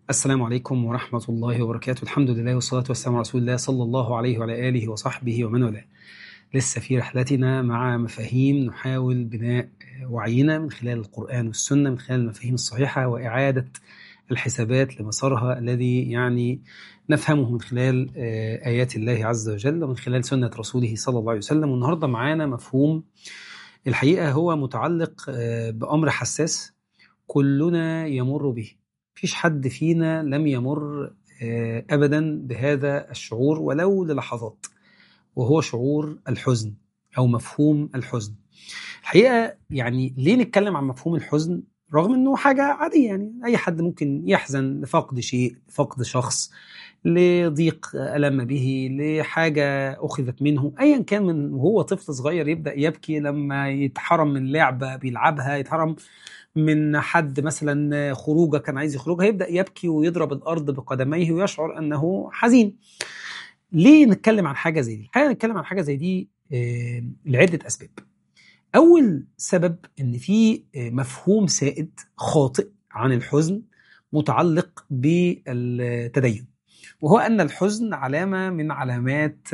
السلام عليكم ورحمة الله وبركاته. الحمد لله والصلاة والسلام على رسول الله صلى الله عليه وعلى آله وصحبه ومن والاه. لسه في رحلتنا مع مفاهيم نحاول بناء وعينا من خلال القرآن والسنة، من خلال المفاهيم الصحيحة وإعادة الحسابات لمسارها الذي نفهمه من خلال آيات الله عز وجل ومن خلال سنة رسوله صلى الله عليه وسلم. والنهاردة معانا مفهوم الحقيقة هو متعلق بأمر حساس كلنا يمر به. مفيش حد فينا لم يمر أبدا بهذا الشعور ولو للحظات، وهو شعور الحزن أو مفهوم الحزن. الحقيقة ليه نتكلم عن مفهوم الحزن رغم أنه حاجة عادية؟ أي حد ممكن يحزن لفقد شيء، لفقد شخص، لضيق ألم به، لحاجة أخذت منه، أيا كان. من وهو طفل صغير يبدأ يبكي لما يتحرم من لعبة بيلعبها، يتحرم من حد مثلا خروجه كان عايز يخرجها، يبدأ يبكي ويضرب الأرض بقدميه ويشعر أنه حزين. ليه نتكلم عن حاجة زي دي؟ الحقيقة نتكلم عن حاجة زي دي لعدة أسباب. أول سبب إن في مفهوم سائد خاطئ عن الحزن متعلق بالتدين، وهو أن الحزن علامة من علامات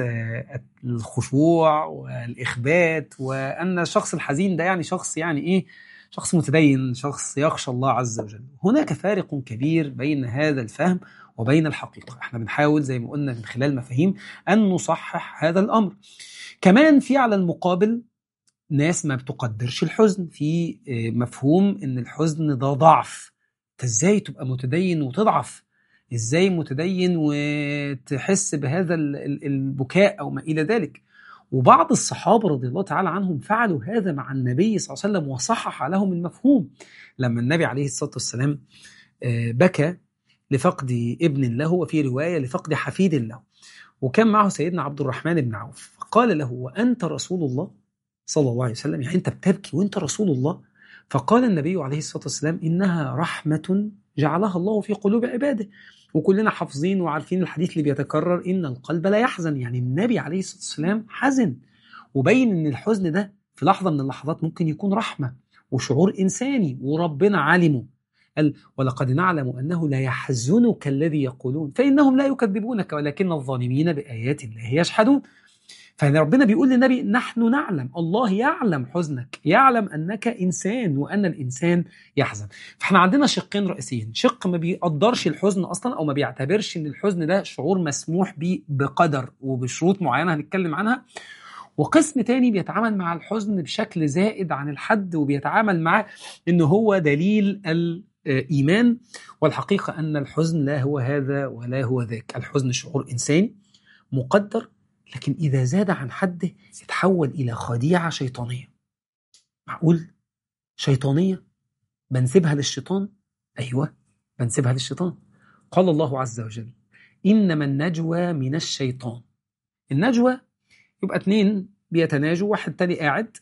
الخشوع والإخبات، وأن الشخص الحزين ده شخص شخص متدين، شخص يخشى الله عز وجل. هناك فارق كبير بين هذا الفهم وبين الحقيقة. احنا بنحاول زي ما قلنا من خلال مفاهيم أن نصحح هذا الأمر. كمان في على المقابل ناس ما بتقدرش الحزن، في مفهوم ان الحزن ده ضعف. انت ازاي تبقى متدين وتضعف؟ ازاي متدين وتحس بهذا البكاء او ما الى ذلك؟ وبعض الصحابة رضي الله تعالى عنهم فعلوا هذا مع النبي صلى الله عليه وسلم وصحح لهم المفهوم. لما النبي عليه الصلاة والسلام بكى لفقد ابن له، وفي رواية لفقد حفيد له، وكان معه سيدنا عبد الرحمن بن عوف، فقال له: وأنت رسول الله صلى الله عليه وسلم؟ أنت بتبكي وأنت رسول الله؟ فقال النبي عليه الصلاة والسلام: إنها رحمة جعلها الله في قلوب عباده. وكلنا حافظين وعارفين الحديث اللي بيتكرر: إن القلب لا يحزن. النبي عليه الصلاة والسلام حزن، وبين إن الحزن ده في لحظة من اللحظات ممكن يكون رحمة وشعور إنساني، وربنا علمه. قال: ولقد نعلم أنه لا يحزنك الذي يقولون فإنهم لا يكذبونك ولكن الظالمين بآيات الله يجحدون. فربنا بيقول للنبي: نحن نعلم، الله يعلم حزنك، يعلم أنك إنسان وأن الإنسان يحزن. فاحنا عندنا شقين رئيسيين: شق ما بيقدرش الحزن أصلا أو ما بيعتبرش أن الحزن ده شعور مسموح به بقدر وبشروط معينة هنتكلم عنها، وقسم تاني بيتعامل مع الحزن بشكل زائد عن الحد وبيتعامل معه أنه هو دليل الإيمان. والحقيقة أن الحزن لا هو هذا ولا هو ذاك. الحزن شعور إنساني مقدر، لكن إذا زاد عن حده يتحول إلى خديعة شيطانية. معقول؟ شيطانية بنسيبها للشيطان؟ أيوة، بنسيبها للشيطان. قال الله عز وجل: إنما النجوى من الشيطان. النجوى يبقى اتنين بيتناجوا، واحد تاني قاعد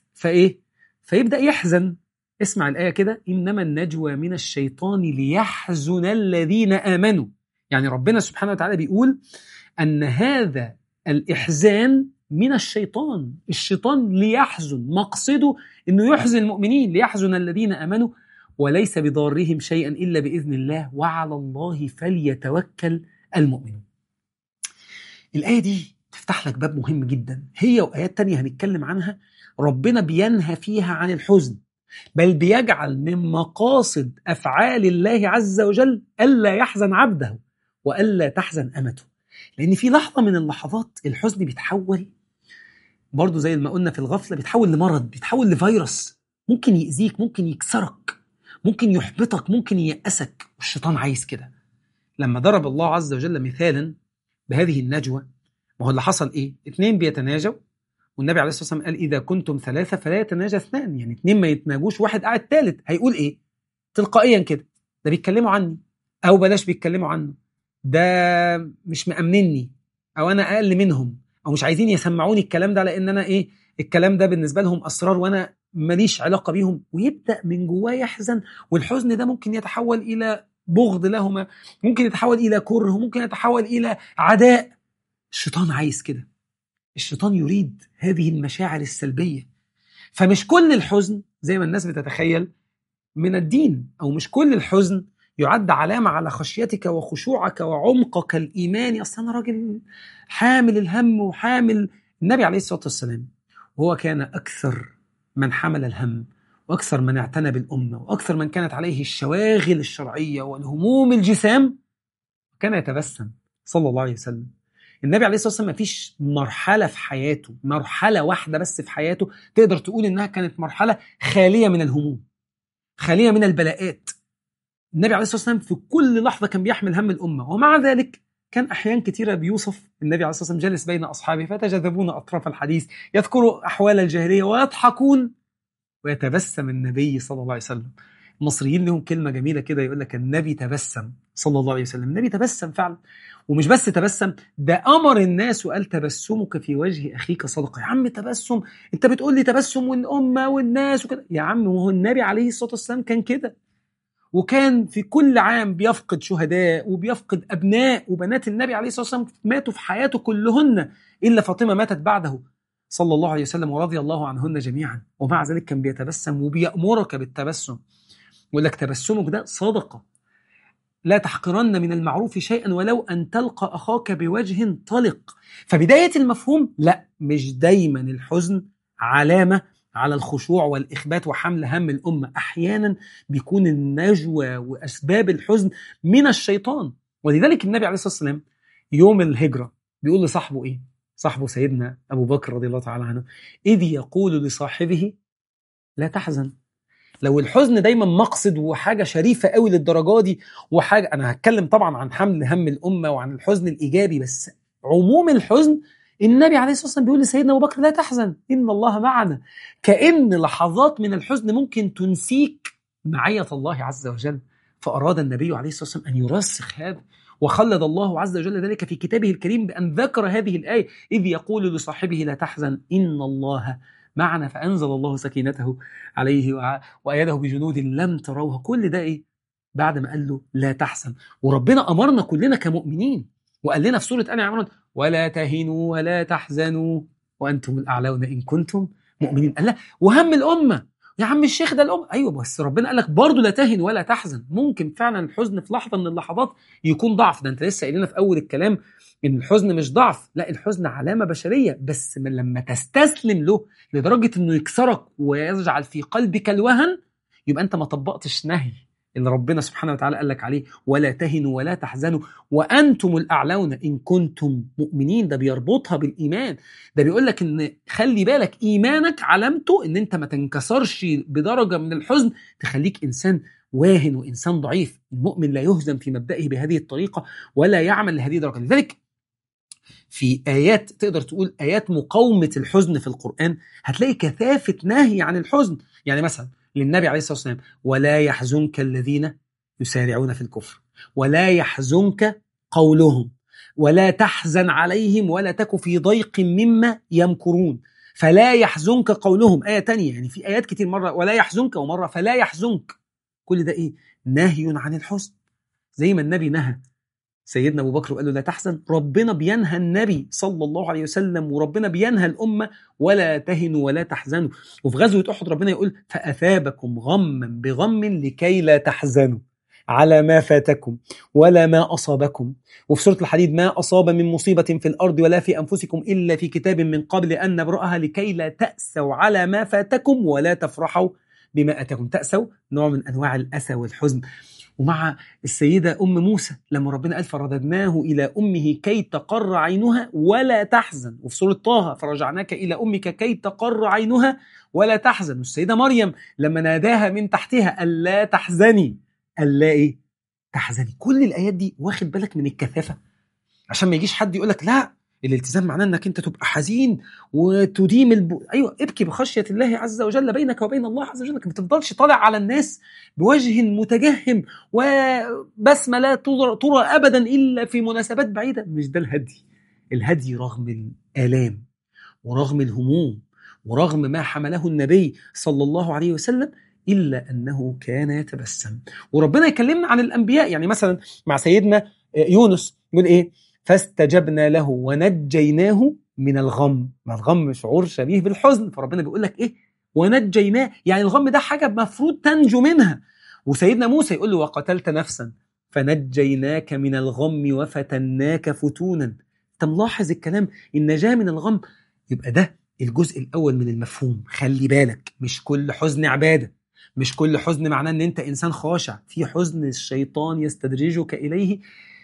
فيبدأ يحزن. اسمع الآية كده: إنما النجوى من الشيطان ليحزن الذين آمنوا. ربنا سبحانه وتعالى بيقول أن هذا الإحزان من الشيطان. الشيطان ليحزن، مقصده أنه يحزن المؤمنين، ليحزن الذين آمنوا وليس بضارهم شيئا إلا بإذن الله وعلى الله فليتوكل المؤمنون. الآية دي تفتح لك باب مهم جدا، هي وآيات تانية هنتكلم عنها. ربنا بينهى فيها عن الحزن، بل بيجعل من مقاصد أفعال الله عز وجل ألا يحزن عبده وألا تحزن أمته. لأن في لحظة من اللحظات الحزن بيتحول، برضو زي ما قلنا في الغفلة، بيتحول لمرض، بيتحول لفيروس، ممكن يأذيك، ممكن يكسرك، ممكن يحبطك، ممكن ييأسك. والشيطان عايز كده. لما ضرب الله عز وجل مثالا بهذه النجوى، ما هو اللي حصل إيه؟ اتنين بيتناجوا، والنبي عليه الصلاة والسلام قال: إذا كنتم ثلاثة فلا يتناجى اثنان. اتنين ما يتناجوش، واحد قاعد ثالث هيقول إيه؟ تلقائيا كده: ده بيتكلموا عني، أو بلاش بيتكلموا عنه، ده مش مأمنني، أو أنا أقل منهم، أو مش عايزين يسمعوني الكلام ده لأن أنا الكلام ده بالنسبة لهم أسرار وأنا ماليش علاقة بيهم. ويبدأ من جواه يحزن، والحزن ده ممكن يتحول إلى بغض لهما، ممكن يتحول إلى كره، ممكن يتحول إلى عداء. الشيطان عايز كده، الشيطان يريد هذه المشاعر السلبية. فمش كل الحزن زي ما الناس بتتخيل من الدين، أو مش كل الحزن يعد علامة على خشيتك وخشوعك وعمقك الإيماني. أصلا أنا راجل حامل الهم وحامل. النبي عليه الصلاة والسلام وهو كان أكثر من حمل الهم، وأكثر من اعتنى بالأمة، وأكثر من كانت عليه الشواغل الشرعية والهموم الجسام، كان يتبسم صلى الله عليه وسلم. النبي عليه الصلاة والسلام ما فيش مرحلة في حياته، مرحلة واحدة بس في حياته تقدر تقول إنها كانت مرحلة خالية من الهموم، خالية من البلاءات. النبي عليه الصلاة والسلام في كل لحظة كان بيحمل هم الأمة، ومع ذلك كان أحيان كثيرة بيوصف النبي عليه الصلاة والسلام جالس بين أصحابه فتجذبون أطراف الحديث، يذكروا أحوال الجاهلية ويضحكون ويتبسم النبي صلى الله عليه وسلم. المصريين لهم كلمة جميلة كده، يقول لك النبي تبسم صلى الله عليه وسلم. النبي تبسم فعلا، ومش بس تبسم، ده أمر الناس وقال تبسمك في وجه أخيك صدقة. يا عم تبسم، أنت بتقول لي تبسم والأمة والناس وكده، يا عم وهو النبي عليه الصلاة والسلام كان كده، وكان في كل عام بيفقد شهداء وبيفقد أبناء وبنات النبي عليه الصلاة والسلام ماتوا في حياته كلهن، إلا فاطمة ماتت بعده صلى الله عليه وسلم ورضي الله عنهن جميعا، ومع ذلك كان بيتبسم وبيأمرك بالتبسم. يقول لك تبسمك ده صدقة، لا تحقرن من المعروف شيئا ولو أن تلقى أخاك بوجه طلق. فبداية المفهوم لا، مش دايما الحزن علامة على الخشوع والإخبات وحمل هم الأمة. أحيانا بيكون النجوى وأسباب الحزن من الشيطان. ولذلك النبي عليه الصلاة والسلام يوم الهجرة بيقول لصاحبه إيه؟ صاحبه سيدنا أبو بكر رضي الله تعالى عنه، إذ يقول لصاحبه لا تحزن. لو الحزن دايما مقصد وحاجة شريفة قوي للدرجة دي، وحاجة أنا هتكلم طبعا عن حمل هم الأمة وعن الحزن الإيجابي، بس عموم الحزن النبي عليه الصلاة والسلام بيقول لسيدنا أبو بكر لا تحزن إن الله معنا. كأن لحظات من الحزن ممكن تنسيك معية الله عز وجل. فأراد النبي عليه الصلاة والسلام أن يرسخ هذا، وخلد الله عز وجل ذلك في كتابه الكريم بأن ذكر هذه الآية إذ يقول لصاحبه لا تحزن إن الله معنا، فأنزل الله سكينته عليه وأيده بجنود لم تروها. كل ده إيه؟ بعد ما قال له لا تحزن. وربنا أمرنا كلنا كمؤمنين وقال لنا في سورة آل عمران ولا تهنوا ولا تحزنوا وأنتم الأعلون إن كنتم مؤمنين. قال لا وهم الأمة يا عم الشيخ ده الأمة، أيوة بس ربنا قال لك برضه لا تهن ولا تحزن. ممكن فعلا الحزن في لحظة من اللحظات يكون ضعف، ده أنت لسه قايلنا في أول الكلام إن الحزن مش ضعف، لا الحزن علامة بشرية، بس من لما تستسلم له لدرجة إنه يكسرك ويجعل في قلبك الوهن، يبقى أنت ما طبقتش نهي اللي ربنا سبحانه وتعالى قال لك عليه ولا تهنوا ولا تحزنوا وأنتم الأعلون إن كنتم مؤمنين. ده بيربطها بالإيمان، ده بيقول لك إن خلي بالك إيمانك علامته إن أنت ما تنكسرش بدرجة من الحزن تخليك إنسان واهن وإنسان ضعيف. المؤمن لا يهزم في مبدئه بهذه الطريقة ولا يعمل لهذه الدرجة. لذلك في آيات تقدر تقول آيات مقاومة الحزن في القرآن هتلاقي كثافة نهي عن الحزن. يعني مثلا للنبي عليه الصلاة والسلام ولا يحزنك الذين يسارعون في الكفر ولا يحزنك قولهم ولا تحزن عليهم ولا تك في ضيق مما يمكرون فلا يحزنك قولهم. آية تانية، يعني في آيات كتير، مرة ولا يحزنك ومرة فلا يحزنك. كل ده إيه؟ نهي عن الحزن. زي ما النبي نهى سيدنا أبو بكر وقال له لا تحزن، ربنا بينهى النبي صلى الله عليه وسلم وربنا بينهى الأمة ولا تهنوا ولا تحزنوا. وفي غزوة أحد ربنا يقول فأثابكم غما بغم لكي لا تحزنوا على ما فاتكم ولا ما أصابكم. وفي سورة الحديد ما أصاب من مصيبة في الأرض ولا في أنفسكم إلا في كتاب من قبل أن نبرأها لكي لا تأسوا على ما فاتكم ولا تفرحوا بما أتاكم. تأسوا نوع من أنواع الأسى والحزن. ومع السيدة أم موسى لما ربنا قال فرددناه إلى أمه كي تقر عينها ولا تحزن. وفي سورة طه فرجعناك إلى أمك كي تقر عينها ولا تحزن. والسيدة مريم لما ناداها من تحتها ألا تحزني ألا إيه تحزني. كل الآيات دي واخد بالك من الكثافة عشان ما يجيش حد يقولك لا الالتزام معناه انك انت تبقى حزين وتديم ايوه ابكي بخشيه الله عز وجل بينك وبين الله عز وجل. ما تفضلش طالع على الناس بوجه متجهم وبسمه لا ترى ابدا الا في مناسبات بعيده. مش ده الهدي. الهدي رغم الالام ورغم الهموم ورغم ما حمله النبي صلى الله عليه وسلم الا انه كان يتبسم. وربنا يكلمنا عن الانبياء، يعني مثلا مع سيدنا يونس يقول ايه فاستجبنا له ونجيناه من الغم. ما الغم شعور شبيه بالحزن، فربنا بيقول لك ايه ونجيناه، يعني الغم ده حاجه مفروض تنجو منها. وسيدنا موسى يقول له وقتلت نفسا فنجيناك من الغم وفتناك فتونا. انت ملاحظ الكلام، النجاة من الغم. يبقى ده الجزء الأول من المفهوم. خلي بالك، مش كل حزن عبادة، مش كل حزن معناه ان انت انسان خاشع. في حزن الشيطان يستدرجك اليه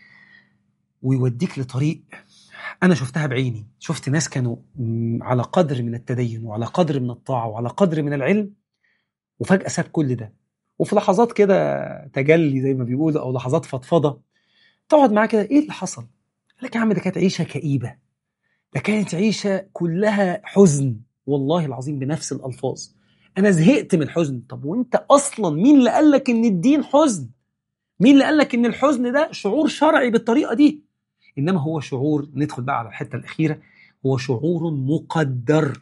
ويوديك لطريق انا شفتها بعيني. شفت ناس كانوا على قدر من التدين وعلى قدر من الطاعة وعلى قدر من العلم، وفجأة ساب كل ده، وفي لحظات كده تجلي زي ما بيقولوا او لحظات فضفضة تقعد معاه كده، ايه اللي حصل؟ قال لك يا عم ده كانت عيشة كئيبة، ده كانت عيشة كلها حزن. والله العظيم بنفس الألفاظ، أنا زهقت من الحزن. طب وأنت أصلا مين اللي قالك إن الدين حزن؟ مين اللي قالك إن الحزن ده شعور شرعي بالطريقة دي؟ إنما هو شعور، ندخل بقى على الحتة الأخيرة، هو شعور مقدر.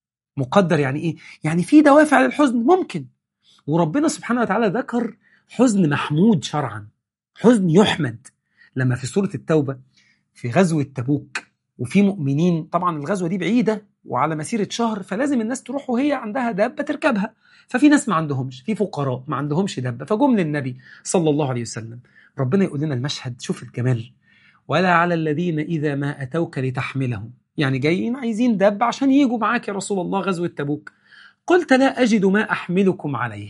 مقدر يعني إيه؟ يعني في دوافع للحزن ممكن، وربنا سبحانه وتعالى ذكر حزن محمود شرعا، حزن يحمد. لما في سورة التوبة في غزوة تبوك وفي مؤمنين، طبعا الغزوة دي بعيدة وعلى مسيرة شهر، فلازم الناس تروح وهي عندها دابة تركبها. ففي ناس ما عندهمش، في فقراء ما عندهمش دابة، فجم للنبي صلى الله عليه وسلم. ربنا يقول لنا المشهد، شوف الجمال. ولا على الذين إذا ما أتوك لتحملهم، يعني جايين عايزين دابة عشان يجوا معاك يا رسول الله غزوة تبوك، قلت لا أجد ما أحملكم عليه.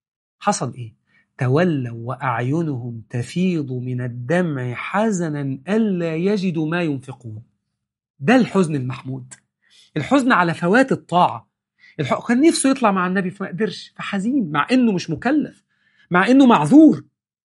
حصل إيه؟ تولوا وأعينهم تفيض من الدمع حزنا ألا يجدوا ما ينفقون. ده الحزن المحمود، الحزن على فوات الطاعة. كان نفسه يطلع مع النبي فما قدرش، فحزين مع إنه مش مكلف، مع إنه معذور.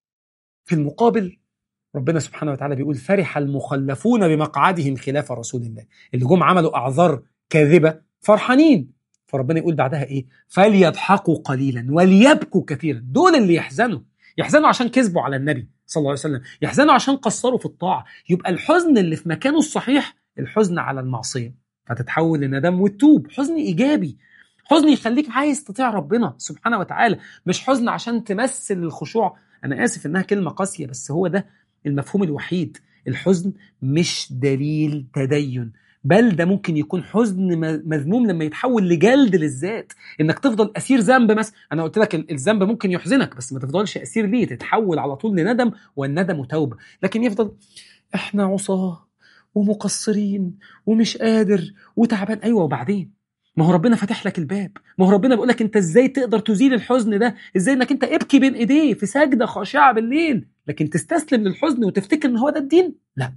في المقابل ربنا سبحانه وتعالى بيقول فرح المخلفون بمقعدهم خلاف رسول الله. اللي جم عملوا أعذار كاذبة فرحانين، فربنا يقول بعدها إيه؟ فليضحكوا قليلا وليبكوا كثيرا. دول اللي يحزنوا عشان كذبوا على النبي صلى الله عليه وسلم، يحزنوا عشان قصروا في الطاعة. يبقى الحزن اللي في مكانه الصحيح الحزن على المعصية، فتتحول لندم وتتوب. حزن إيجابي، حزن يخليك عايز تطيع ربنا سبحانه وتعالى، مش حزن عشان تمثل الخشوع. أنا آسف إنها كلمة قاسية، بس هو ده المفهوم الوحيد. الحزن مش دليل تدين، بل ده ممكن يكون حزن مذموم لما يتحول لجلد للذات، انك تفضل اسير ذنب. مثلا انا قلت لك الذنب ممكن يحزنك، بس ما تفضلش اسير ليه، تتحول على طول لندم، والندم توبه. لكن يفضل احنا عصاه ومقصرين ومش قادر وتعبان. ايوه، وبعدين ما هو ربنا فاتح لك الباب، ما هو ربنا بيقول لك انت ازاي تقدر تزيل الحزن ده؟ ازاي انك انت ابكي بين ايديه في سجده خاشعه بالليل، لكن تستسلم للحزن وتفتكر ان هو ده الدين؟ لا،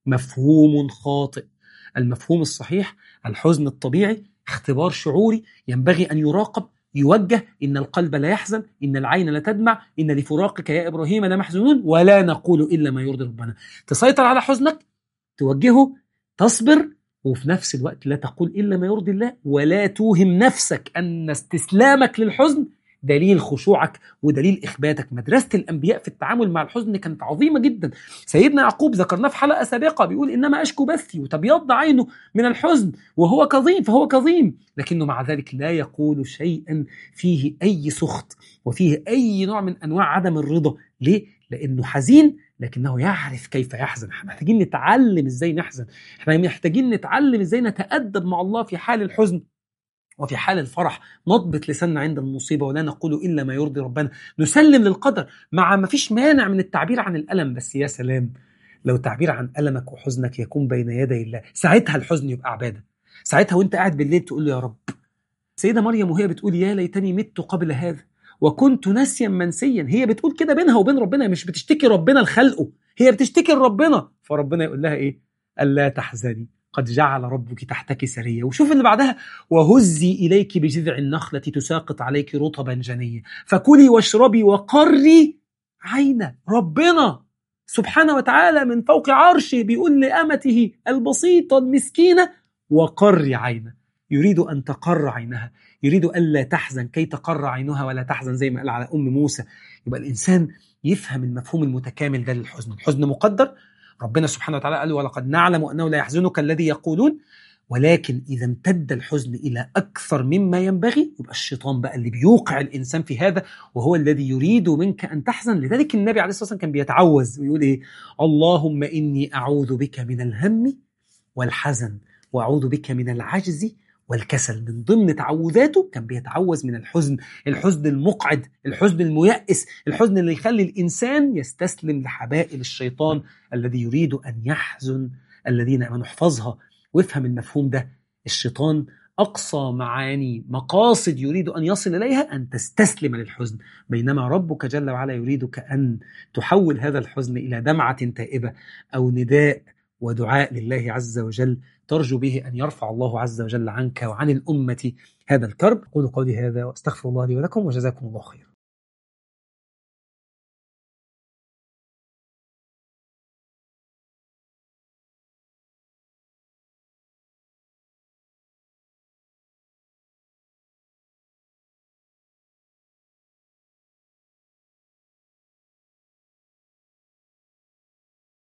مفهوم خاطئ. المفهوم الصحيح الحزن الطبيعي اختبار شعوري ينبغي ان يراقب، يوجه. ان القلب لا يحزن، ان العين لا تدمع، ان لفراقك يا ابراهيم لمحزونون، ولا نقول الا ما يرضي ربنا. تسيطر على حزنك، توجهه، تصبر، وفي نفس الوقت لا تقول إلا ما يرضي الله، ولا توهم نفسك أن استسلامك للحزن دليل خشوعك ودليل إخباتك. مدرسة الأنبياء في التعامل مع الحزن كانت عظيمة جدا. سيدنا يعقوب ذكرناه في حلقة سابقة، بيقول إنما أشكو بثي، وتبيض عينه من الحزن وهو كظيم، فهو كظيم، لكنه مع ذلك لا يقول شيئا فيه أي سخط وفيه أي نوع من أنواع عدم الرضا. ليه؟ لأنه حزين لكنه يعرف كيف يحزن. احنا محتاجين نتعلم ازاي نحزن، احنا محتاجين نتعلم ازاي نتأدب مع الله في حال الحزن وفي حال الفرح. نضبط لساننا عند المصيبة ولا نقول إلا ما يرضي ربنا. نسلم للقدر، مع ما فيش مانع من التعبير عن الألم، بس يا سلام لو تعبير عن ألمك وحزنك يكون بين يدي الله، ساعتها الحزن يبقى عبادة. ساعتها وانت قاعد بالليل تقول له يا رب. سيدة مريم وهي بتقول يا ليتني مت قبل هذا وكنت ناسيا منسيا، هي بتقول كده بينها وبين ربنا، مش بتشتكي ربنا لخلقه، هي بتشتكي لربنا. فربنا يقول لها ايه؟ ألا تحزني قد جعل ربك تحتك سريا. وشوف اللي بعدها، وهزي إليك بجذع النخلة تساقط عليك رطبا جنيا فكلي واشربي وقري عينا. ربنا سبحانه وتعالى من فوق عرشه بيقول لأمته البسيطة المسكينة وقري عينا، يريد أن تقر عينها، يريد ألا تحزن كي تقر عينها ولا تحزن، زي ما قال على أم موسى. يبقى الإنسان يفهم المفهوم المتكامل ده للحزن. الحزن مقدر، ربنا سبحانه وتعالى قال ولقد نعلم أنه لا يحزنك الذي يقولون، ولكن إذا امتد الحزن إلى أكثر مما ينبغي يبقى الشيطان بقى اللي بيوقع الإنسان في هذا، وهو الذي يريد منك أن تحزن. لذلك النبي عليه الصلاة والسلام كان بيتعوذ ويقول إيه؟ اللهم إني أعوذ بك من الهم والحزن، وأعوذ بك من العجز والكسل. من ضمن تعوذاته كان بيتعوذ من الحزن، الحزن المقعد، الحزن الميأس، الحزن اللي يخلي الإنسان يستسلم لحبائل الشيطان الذي يريد أن يحزن الذين آمنوا. احفظها وافهم المفهوم ده. الشيطان أقصى معاني مقاصد يريد أن يصل إليها أن تستسلم للحزن، بينما ربك جل وعلا يريدك أن تحول هذا الحزن إلى دمعة تائبة أو نداء ودعاء لله عز وجل ترجو به أن يرفع الله عز وجل عنك وعن الأمة هذا الكرب. قولوا قولي هذا وأستغفر الله لي ولكم، وجزاكم الله خيرا.